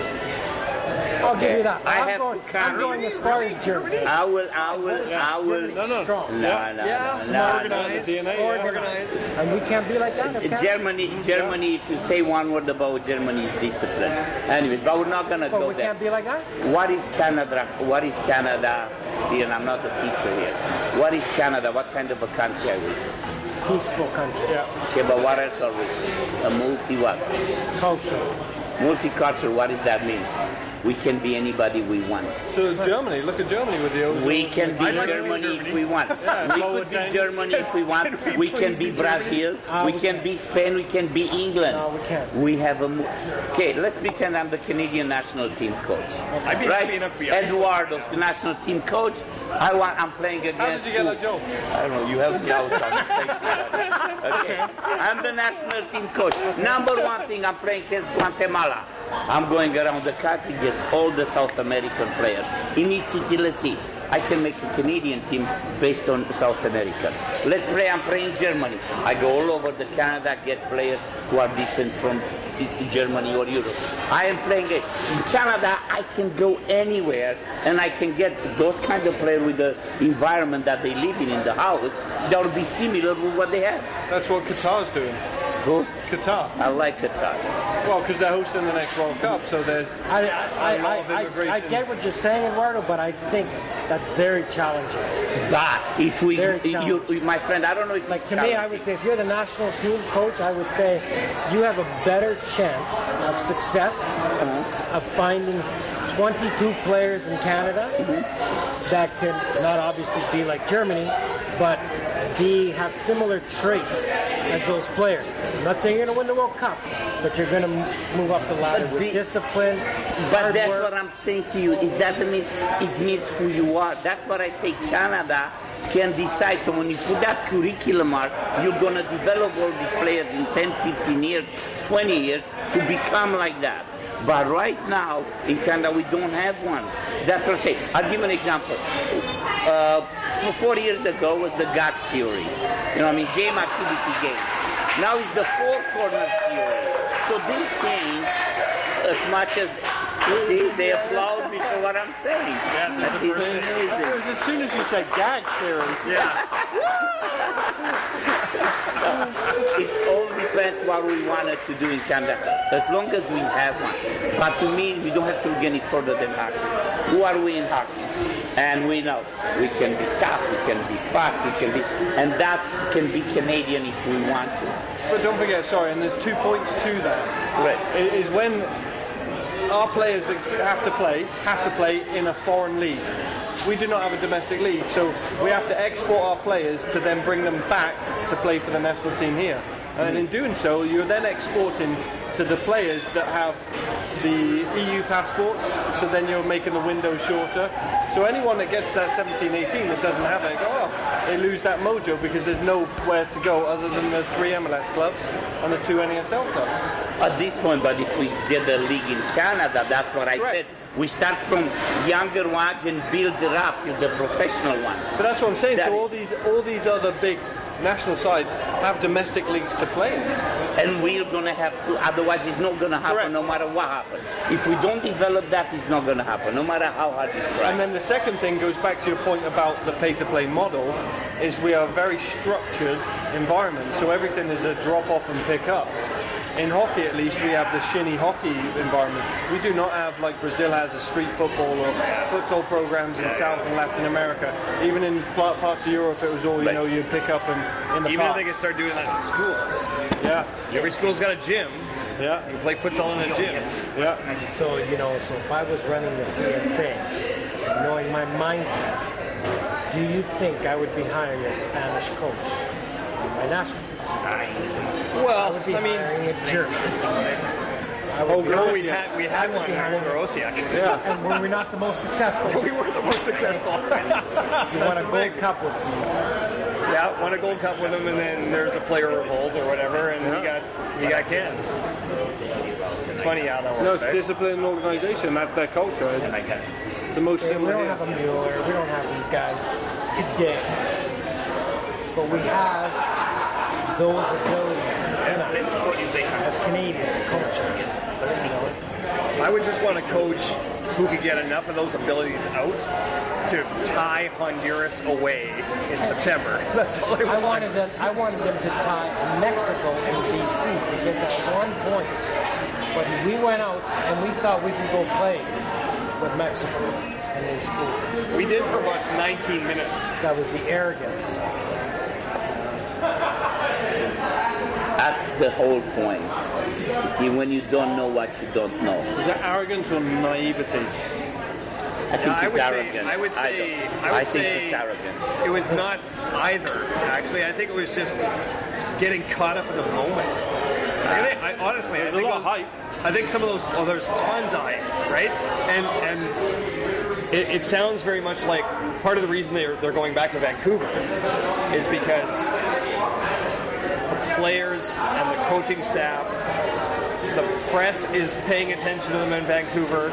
I'll give you that. I I'm have going, to carry- I'm going as far as Germany. I will. Germany's No. strong. No. Organized. DNA, Organized. And we can't be like that as Canada. Germany. If you say one word about Germany, is discipline. Anyways, but we're not gonna But go we there. can't be like that. What is Canada? What is Canada? See, and I'm not a teacher here. What is Canada? What kind of a country are we? Peaceful country. Okay, but what else are we? A multi-what? Culture. Multicultural. What does that mean? We can be anybody we want. So Germany, look at Germany with the ozone. We can be I like Germany Germany. if we want. We could be Germany if we want. We can be Brazil. We can be Spain. We can be England. No, we can't. We have a. Okay, let's pretend I'm the Canadian national team coach. I'd be happy enough to be honest. Eduardo, the national team coach. I'm playing against. How did you get who? that job? I don't know. You help me out. Okay. I'm the national team coach. Number one thing, I'm playing against Guatemala. I'm going around the country, gets all the South American players. In each city, let's see. I can make a Canadian team based on South America. Let's play, I'm playing Germany. I go all over the Canada, get players who are decent from Germany or Europe. I am playing it. In Canada, I can go anywhere and I can get those kind of players with the environment that they live in the house that will be similar with what they have. That's what Qatar's doing. Who? Qatar. I like Qatar. Well, because they're hosting the next World Cup, so there's a lot of immigration. I get what you're saying, Eduardo, but I think that's very challenging. But if we, Very challenging. my friend, I don't know if Like it's to me, I challenging. would say if you're the national team coach, I would say you have a better chance of success of finding 22 players in Canada that can not obviously be like Germany, but have similar traits as those players. I'm not saying you're going to win the World Cup, but you're going to move up the ladder But with discipline, But hard that's work. what I'm saying to you. It doesn't mean it means who you are. That's what I say. Canada can decide. So when you put that curriculum out, you're going to develop all these players in 10, 15 years, 20 years to become like that. But right now, in Canada, we don't have one. That's what I say. I'll give an example. 4 years ago was the GAC theory. You know what I mean? Game, activity, game. Now it's the four corners theory. So they change as much as, you see, they applaud me for what I'm saying. That is It amazing. was as soon as you said gag theory. It all depends what we wanted to do in Canada, as long as we have one. But to me, we don't have to look any further than hockey. Who are we in hockey? And we know we can be tough, we can be fast, we can be, and that can be Canadian if we want to. But don't forget, sorry, and there's 2 points to that. Right. Is when our players that have to play in a foreign league. We do not have a domestic league, so we have to export our players to then bring them back to play for the national team here. And in doing so, you're then exporting to the players that have the EU passports, so then you're making the window shorter. So anyone that gets that 17, 18 that doesn't have it, they lose that mojo because there's nowhere to go other than the 3 MLS clubs and the 2 NASL clubs. At this point, but if we get the league in Canada, that's what I said. We start from younger ones and build it up to the professional one. But that's what I'm saying. That So all these other big national sides have domestic leagues to play in. And we're going to have to, otherwise it's not going to happen. Correct. No matter what happens. If we don't develop that, it's not going to happen, no matter how hard we try. And then the second thing goes back to your point about the pay-to-play model, is we are a very structured environment, so everything is a drop-off and pick up. In hockey, at least, we have the shinny hockey environment. We do not have, like Brazil has, a street football or futsal programs in South and Latin America. Even in parts of Europe, it was all, you pick up in the Even if parks. they can start doing that in schools. Yeah, Every school's got a gym. yeah, You play futsal in a gym. yeah. So, so if I was running the CSA, knowing my mindset, do you think I would be hiring a Spanish coach? My national. I Well, would be I mean, hiring a German. we had one, Holger Osiak. Yeah. And were we not the most successful? We were the most successful. You won a gold cup with them. Yeah, won a gold cup with him, and then there's a player revolt or whatever, and he got canned. funny how that works. No, it's eh? discipline and organization. That's their culture. It's the most We similar. don't here. have a Mueller. We don't have these guys today. But we have those abilities in us as Canadians, a culture. You know? I would just want a coach who could get enough of those abilities out to tie Honduras away in September. That's all I want. I wanted them to tie Mexico and BC to get that 1 point. But we went out and we thought we could go play with Mexico, and they scored. We did for about 19 minutes. That was the arrogance. That's the whole point. You see, when you don't know what you don't know. Is that arrogance or naivety? I think I it's would arrogance. say, I would I think say it's arrogance. it was not either. Actually, I think it was just getting caught up in the moment. I honestly, There's I think a lot of hype. I think some of those. Oh, there's tons of hype, right? And it sounds very much like part of the reason they're going back to Vancouver is because the players and the coaching staff, the press is paying attention to them in Vancouver.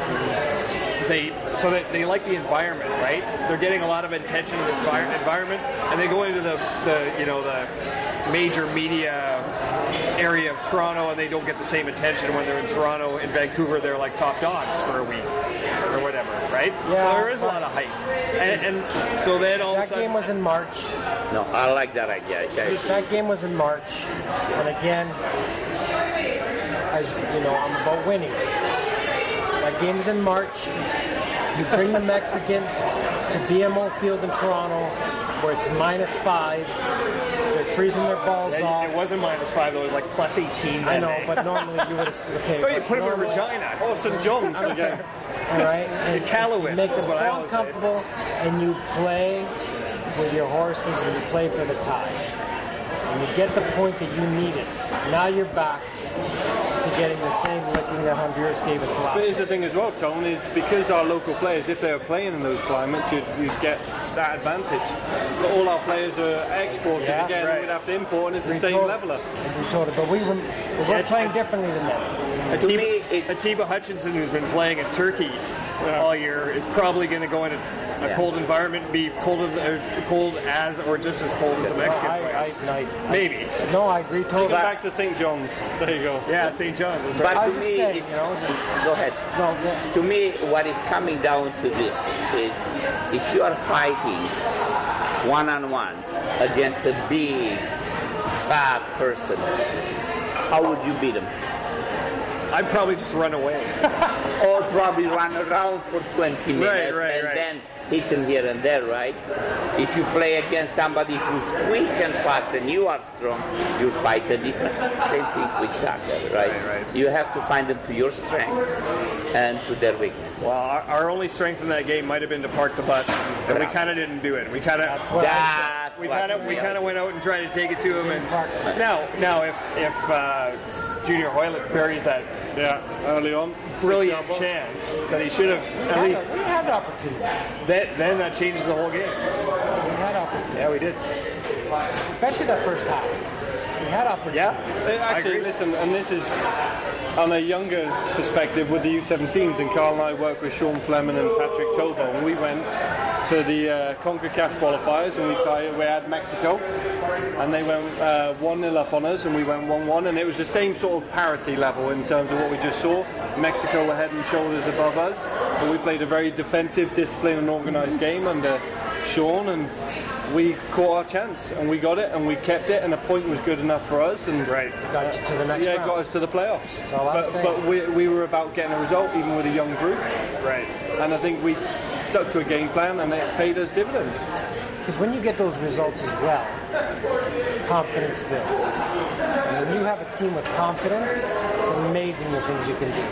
They like the environment, right? They're getting a lot of attention in this environment, and they go into the major media area of Toronto, and they don't get the same attention when they're in Toronto. In Vancouver, they're like top dogs for a week or whatever, right? Yeah, So there is a lot of hype, and so then all of a That sudden, game was in March. No, I like that idea. That game was in March, and again, as you know, I'm about winning. That game is in March. You bring the Mexicans to BMO Field in Toronto, where it's -5. They're freezing their balls off. it wasn't -5 though; it was like +18. I know, but normally you would have. Okay, Oh, you but put them in normally- Regina. Oh, St. John's again. All right, and Iqaluit, make is them what I feel always say. uncomfortable, and you play with your horses, and you play for the tie, and you get the point that you needed. Now you're back to getting the same licking that Honduras gave us last But here's the time. thing as well, Tone, is because our local players, if they were playing in those climates, you'd get that advantage. But all our players are exported Yeah, again, right. we'd have to import, and it's the We same told- leveler. We told it, but we're playing differently than them. Atiba Hutchinson, who's been playing in Turkey all year, is probably going to go in a cold environment and be cold as or just as cold as the Mexican players. Maybe. No, I agree Take totally. them back to St. John's. There you go. Yeah, St. John's. That's But right. I to was just me, saying, it's- you know, go ahead. no, To me, what is coming down to this is if you are fighting one-on-one against a big, fat person, how would you beat him? I'd probably just run away. Or probably run around for 20 minutes right. then hit him here and there, right? If you play against somebody who's quick and fast and you are strong, you fight a different. Same thing with soccer, right? Right. You have to find them to your strengths and to their weaknesses. Well, our only strength in that game might have been to park the bus, and we kind of didn't do it. We kind of That's we what kind of really- went out and tried to take it to him. And now if Junior Hoylett buries that Yeah, early on. brilliant 6-yard chance that he should have at least, we had opportunities. then that changes the whole game. We had opportunities, Yeah, we did. especially that first half. We had opportunities. Yeah. Actually, agree. listen, and this is on a younger perspective with the U17s, and Carl and I worked with Sean Fleming and Patrick Tolbo, and we went to the CONCACAF qualifiers, and we had Mexico, and they went 1-0 up on us, and we went 1-1, and it was the same sort of parity level in terms of what we just saw. Mexico were head and shoulders above us, but we played a very defensive, disciplined and organised game under Sean, and we caught our chance, and we got it, and we kept it, and a point was good enough for us, and Right. Got you to the next yeah, it round. got us to the playoffs. That's all I'm saying. But we were about getting a result, even with a young group, Right. and I think we stuck to a game plan, and it paid us dividends. Because when you get those results as well, confidence builds. And when you have a team with confidence, it's amazing the things you can do.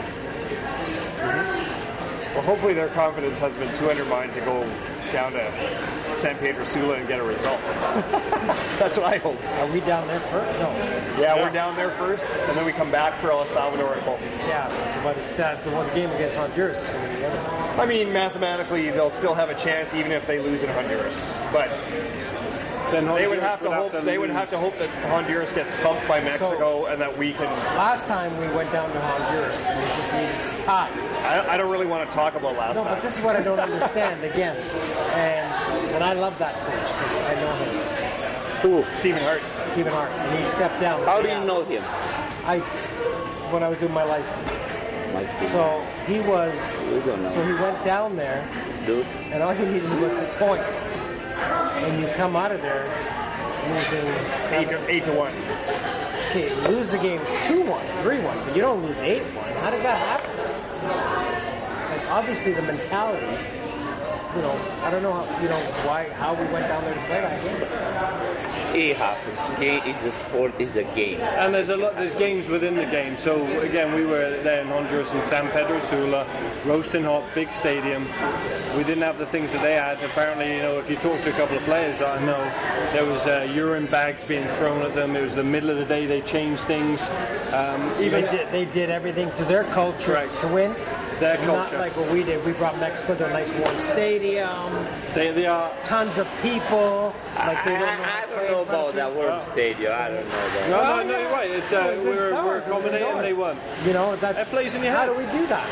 Well, hopefully their confidence has been too undermined to go down to San Pedro Sula and get a result. That's what I hope. Are we down there first? No. Yeah, we're down there first, and then we come back for El Salvador and Bolton. Yeah, but it's that the one game against Honduras is going to be the other. I mean, mathematically, they'll still have a chance even if they lose in Honduras. But then They would Honduras have to hope. They would have to hope that Honduras gets pumped by Mexico and that we can. Last time we went down to Honduras, we just needed to tie. I don't really want to talk about last No, time. but this is what I don't understand again. And I love that coach because I know him. Who? Stephen Hart. Stephen Hart. And he stepped down. How do you know him? When I was doing my licenses. So he went down there, and all he needed was a point. And you come out of there losing 8-1. Okay, lose the game 2-1, 3-1, but you don't lose 8-1. How does that happen? Like, obviously the mentality, I don't know how we went down there to play that game. It happens. Game is a sport, is a game. And there's games within the game. So again, we were there in Honduras in San Pedro Sula, roasting hot, big stadium. We didn't have the things that they had. Apparently, if you talk to a couple of players, I know there was urine bags being thrown at them. It was the middle of the day. They changed things. They did everything to their culture to win. Their Not culture. like what we did. We brought Mexico to a nice warm stadium. State of the art. Tons of people. Like they I don't know about that word stadium. I don't know that. No, you're right. It's we're accommodating. They weren't. That's That plays in your how head. do we do that?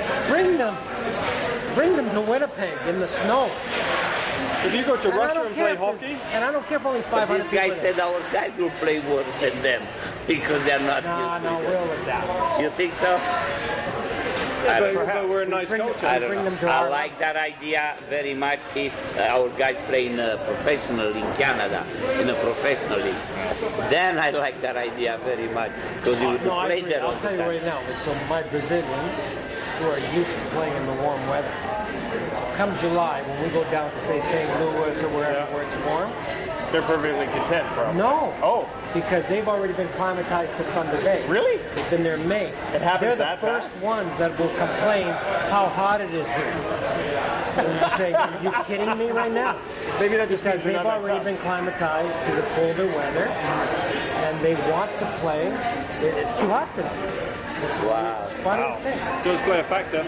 Bring them to Winnipeg in the snow. If you go to Russia and play hockey, and I don't care if only 500 This guy people said our guys will play worse than them because they're not used to it. we'll adapt. You think so? but we're a nice culture. I don't Bring know. them to I our- like that idea very much if our guys play in a professional in Canada, in a professional league. Then I like that idea very much because you would No, I play agree. there all I'll the tell you time. right now. So my Brazilians, who are used to playing in the warm weather, so come July when we go down to say St. Louis or wherever where it's warm. They're perfectly content, bro. No. Oh. Because they've already been climatized to Thunder Bay. Really? They've been there in May. It happens They're the that first fast? ones that will complain how hot it is here. And you say, are you kidding me right now? Maybe that just Because means they're they've not that already tough. been climatized to the colder weather, and they want to play. It's too hot for them. Wow. It's the funniest thing. Does play a factor.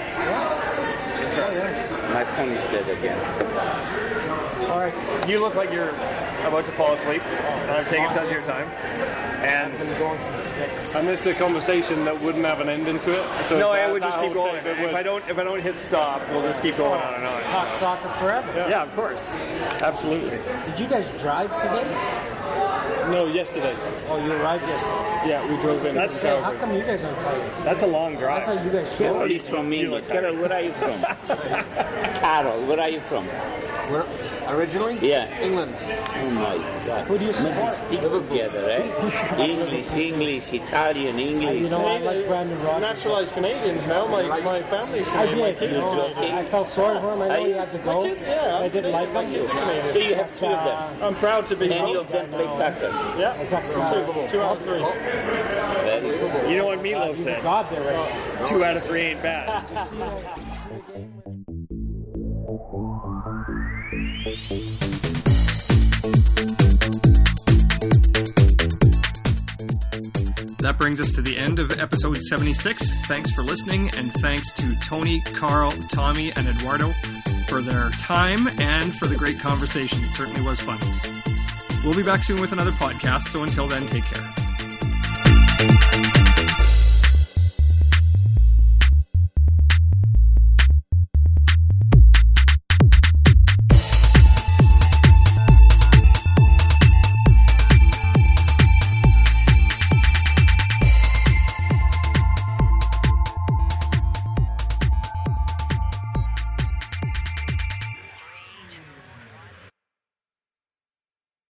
My phone is dead again. All right. You look like you're about to fall asleep, and I've taken tons of your time. And I've been going since 6. And this is a conversation that wouldn't have an ending to it. So no, that- it would that just keep whole going. tape, it would. If I don't hit stop, we'll just keep going on and on. Hot soccer forever. Yeah, of course, absolutely. Did you guys drive today? No, yesterday. Oh, you arrived yesterday. Yeah, we drove in. That's from How Calgary. come you guys aren't playing? That's a long I drive. thought you guys Carol drove. is from England. tired. Carol, where are you from? Carol, where are you from? Where, originally? Yeah. England. Oh my God. Who do you support? Stick together, eh? English, Italian, English. You know, I like Brandon Rogers. Naturalized Canadians now. My family's I Canadian. My did. kids You are know, Canadian. I felt sorry for him. I know he had to go. Yeah, I did like him. So you have two of them. I'm proud to be Any both. of them play soccer. Yeah, It's actually two out of three. Very good. You know what Meatloaf He's a said? god there, right? 2 out of 3 ain't bad. That brings us to the end of episode 76. Thanks for listening, and thanks to Tony, Carl, Tommy, and Eduardo for their time and for the great conversation. It certainly was fun. We'll be back soon with another podcast, so until then, take care.